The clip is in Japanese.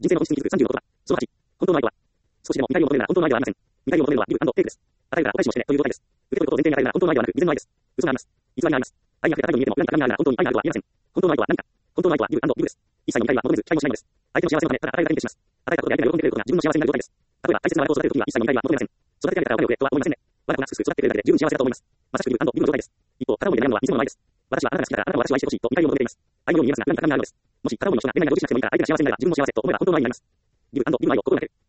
人生の本質に気づく36言葉。その8、本当の愛とは。少しでも見返りを求めるなら本当の愛ではありません。見返りを求めるのはギブ&テイクです。与えるからお返しをしてねという状態です。受け取ることを前提に与えるなら本当の愛ではなく、偽善の愛です。嘘があります。偽りがあります。愛に溢れた態度に見えても裏に鏡があるなら本当に愛があるとは言えません。本当の愛とは何か。本当の愛とはギブ&ギブです。一切の見返りは求めず期待もしないのです。相手の幸せのためただ与えるだけに徹します。与えたことで相手が喜んでくれることが自分の幸せになる状態です。例えば大切な我が子を育てるときには一切の見返りは求めません。育ててあげたらお金をくれとは思いませんね。我が子がすくすく育ててくれるだけで十分幸せだと思います。まさしくギブ&ギブの状態です。一方、片思いで悩むのは偽物の愛です。私はあなたが好きだからあなたは私を愛してほしいと見返りを求めています。愛のように見えますが何か鏡があるのです。もし片思いの人が恋愛がどうしなくてもいいから相手が幸せになるが自分も幸せと思えば本当の愛になります。ギブ&ギブの愛を心がける。